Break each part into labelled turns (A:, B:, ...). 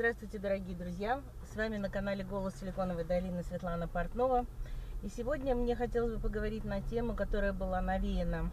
A: Здравствуйте, дорогие друзья! С вами на канале «Голос Силиконовой долины» Светлана Портнова. И сегодня мне хотелось бы поговорить на тему, которая была навеяна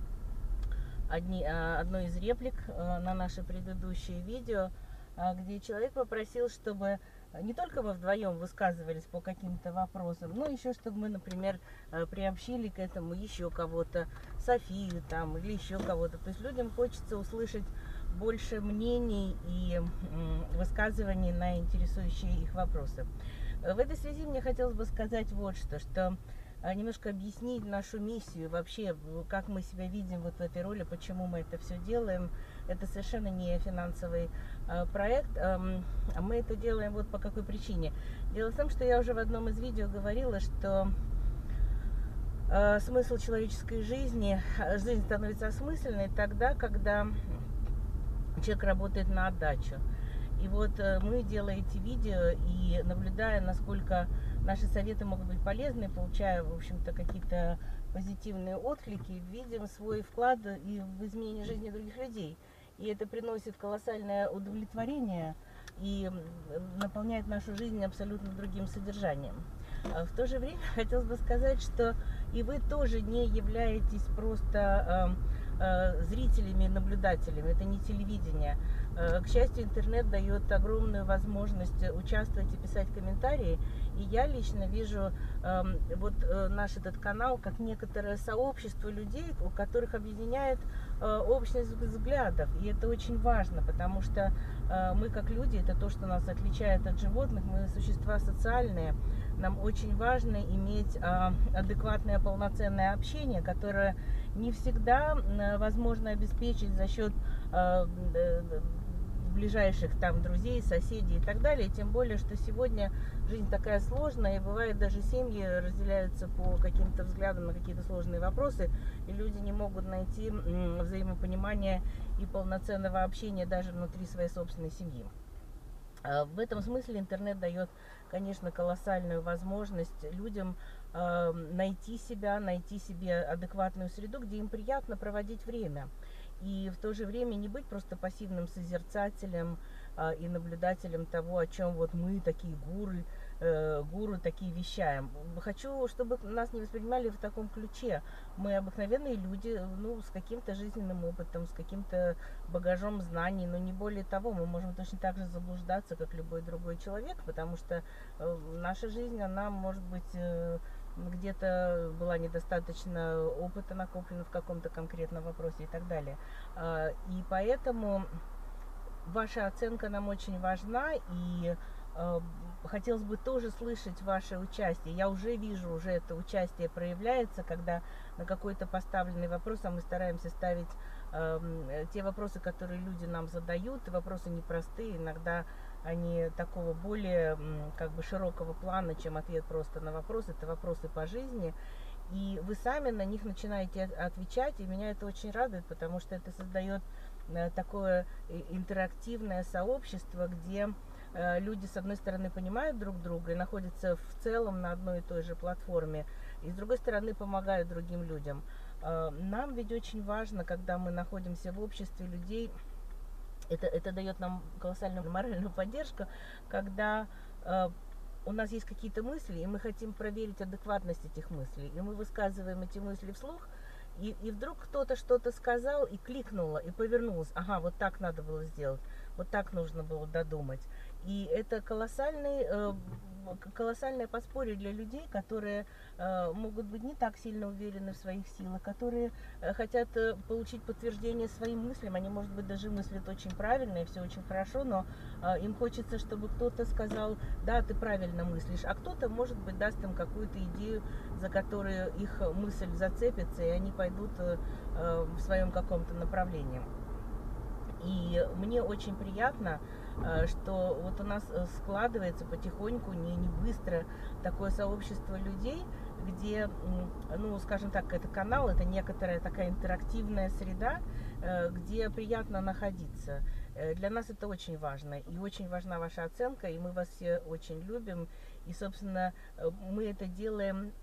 A: одной из реплик на наше предыдущее видео, где человек попросил, чтобы не только мы вдвоем высказывались по каким-то вопросам, но еще чтобы мы, например, приобщили к этому еще кого-то, Софию там или еще кого-то. То есть людям хочется услышать больше мнений и высказываний на интересующие их вопросы. В этой связи мне хотелось бы сказать вот что немножко объяснить нашу миссию, вообще, как мы себя видим вот в этой роли, почему мы это все делаем. Это совершенно не финансовый проект, мы это делаем вот по какой причине. Дело в том, что я уже в одном из видео говорила, что смысл человеческой жизнь становится осмысленной тогда, когда человек работает на отдачу. И вот мы, делая эти видео и наблюдая, насколько наши советы могут быть полезны, получая, в общем-то, какие-то позитивные отклики, видим свой вклад и в изменение жизни других людей. И это приносит колоссальное удовлетворение и наполняет нашу жизнь абсолютно другим содержанием. В то же время хотелось бы сказать, что и вы тоже не являетесь просто зрителями и наблюдателями, это не телевидение. К счастью, интернет дает огромную возможность участвовать и писать комментарии, и я лично вижу вот наш этот канал как некоторое сообщество людей, у которых объединяет общность взглядов, и это очень важно, потому что мы как люди, это то, что нас отличает от животных, мы существа социальные, нам очень важно иметь адекватное полноценное общение, которое не всегда возможно обеспечить за счет ближайших там друзей, соседей и так далее. Тем более, что сегодня жизнь такая сложная, и бывает даже семьи разделяются по каким-то взглядам на какие-то сложные вопросы, и люди не могут найти взаимопонимания и полноценного общения даже внутри своей собственной семьи. В этом смысле интернет дает, конечно, колоссальную возможность людям найти себя, найти себе адекватную среду, где им приятно проводить время. И в то же время не быть просто пассивным созерцателем и наблюдателем того, о чем вот мы, такие гуру, такие вещаем. Хочу, чтобы нас не воспринимали в таком ключе. Мы обыкновенные люди, ну, с каким-то жизненным опытом, с каким-то багажом знаний, но не более того. Мы можем точно так же заблуждаться, как любой другой человек, потому что наша жизнь, она может быть где-то была недостаточно опыта накоплено в каком-то конкретном вопросе и так далее. И поэтому ваша оценка нам очень важна, и хотелось бы тоже слышать ваше участие. Я уже вижу, уже это участие проявляется, когда на какой-то поставленный вопрос, а мы стараемся ставить те вопросы, которые люди нам задают, вопросы непростые, иногда они такого более как бы широкого плана, чем ответ просто на вопрос, это вопросы по жизни. И вы сами на них начинаете отвечать, и меня это очень радует, потому что это создает такое интерактивное сообщество, где люди, с одной стороны, понимают друг друга и находятся в целом на одной и той же платформе, и с другой стороны, помогают другим людям. Нам ведь очень важно, когда мы находимся в обществе людей, это дает нам колоссальную моральную поддержку, когда у нас есть какие-то мысли, и мы хотим проверить адекватность этих мыслей, и мы высказываем эти мысли вслух, и вдруг кто-то что-то сказал, и кликнуло, и повернулось. Ага, вот так надо было сделать, вот так нужно было додумать. И это колоссальное подспорье для людей, которые могут быть не так сильно уверены в своих силах, которые хотят получить подтверждение своим мыслям. Они, может быть, даже мыслят очень правильно, и все очень хорошо, но им хочется, чтобы кто-то сказал: да, ты правильно мыслишь, а кто-то, может быть, даст им какую-то идею, за которую их мысль зацепится, и они пойдут в своем каком-то направлении. И мне очень приятно, что вот у нас складывается потихоньку, не быстро, такое сообщество людей, где, ну, скажем так, это канал, это некоторая такая интерактивная среда, где приятно находиться. Для нас это очень важно, и очень важна ваша оценка, и мы вас все очень любим, и, собственно, мы это делаем,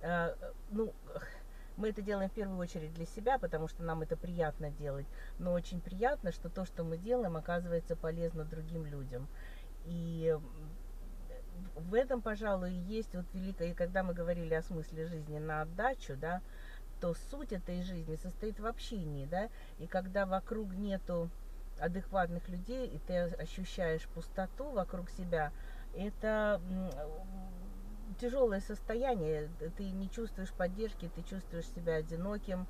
A: мы это делаем в первую очередь для себя, потому что нам это приятно делать, но очень приятно, что то, что мы делаем, оказывается полезно другим людям. И в этом, пожалуй, есть вот великое, и когда мы говорили о смысле жизни на отдачу, да, то суть этой жизни состоит в общении, да, и когда вокруг нету адекватных людей, и ты ощущаешь пустоту вокруг себя, это тяжелое состояние, ты не чувствуешь поддержки, ты чувствуешь себя одиноким,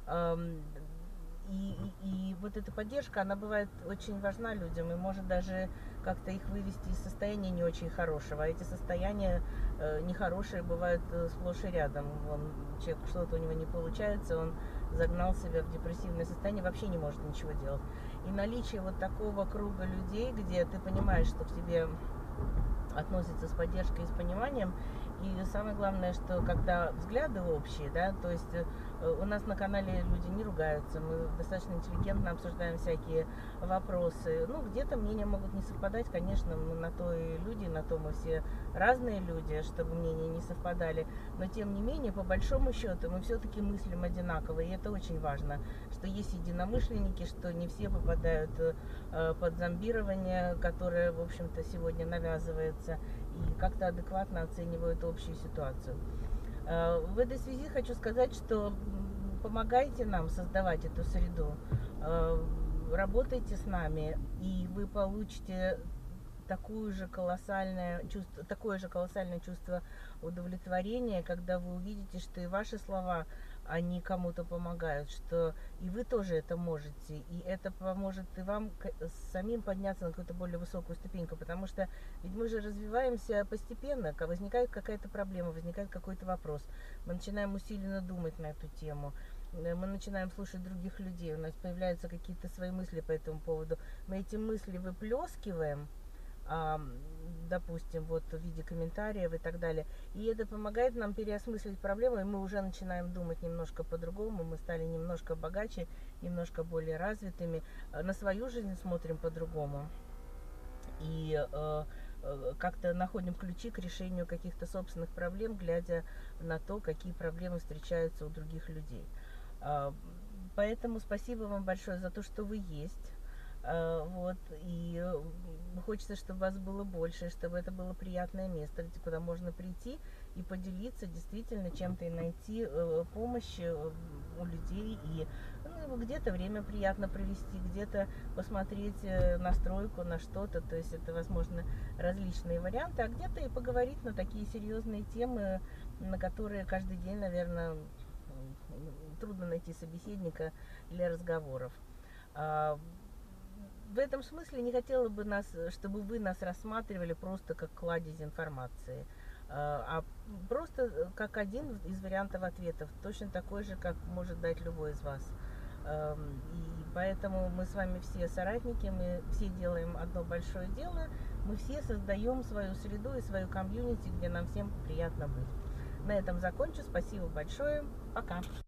A: и вот эта поддержка, она бывает очень важна людям и может даже как-то их вывести из состояния не очень хорошего. А эти состояния нехорошие бывают сплошь и рядом. Человек, что-то у него не получается, он загнал себя в депрессивное состояние, вообще не может ничего делать. И наличие вот такого круга людей, где ты понимаешь, что к тебе относятся с поддержкой и с пониманием. И самое главное, что когда взгляды общие, да, то есть у нас на канале люди не ругаются, мы достаточно интеллигентно обсуждаем всякие вопросы. Ну, где-то мнения могут не совпадать, конечно, мы на то и люди, на то мы все разные люди, чтобы мнения не совпадали. Но тем не менее, по большому счету, мы все-таки мыслим одинаково, и это очень важно, что есть единомышленники, что не все попадают под зомбирование, которое, в общем-то, сегодня навязывается, и как-то адекватно оценивают общую ситуацию. В этой связи хочу сказать, что помогайте нам создавать эту среду, работайте с нами, и вы получите такое же колоссальное чувство удовлетворения, когда вы увидите, что и ваши слова, они кому-то помогают, что и вы тоже это можете, и это поможет и вам самим подняться на какую-то более высокую ступеньку, потому что ведь мы же развиваемся постепенно, возникает какая-то проблема, возникает какой-то вопрос, мы начинаем усиленно думать на эту тему, мы начинаем слушать других людей, у нас появляются какие-то свои мысли по этому поводу, мы эти мысли выплескиваем, допустим, вот в виде комментариев и так далее. И это помогает нам переосмыслить проблему, и мы уже начинаем думать немножко по-другому, мы стали немножко богаче, немножко более развитыми, на свою жизнь смотрим по-другому. И как-то находим ключи к решению каких-то собственных проблем, глядя на то, какие проблемы встречаются у других людей. Поэтому спасибо вам большое за то, что вы есть. Вот, и хочется, чтобы вас было больше, чтобы это было приятное место, куда можно прийти и поделиться действительно чем-то и найти помощь у людей, и где-то время приятно провести, где-то посмотреть настройку на что-то, то есть это, возможно, различные варианты, а где-то и поговорить на такие серьезные темы, на которые каждый день, наверное, трудно найти собеседника для разговоров. В этом смысле не хотела бы чтобы вы нас рассматривали просто как кладезь информации, а просто как один из вариантов ответов, точно такой же, как может дать любой из вас. И поэтому мы с вами все соратники, мы все делаем одно большое дело, мы все создаем свою среду и свою комьюнити, где нам всем приятно быть. На этом закончу. Спасибо большое. Пока.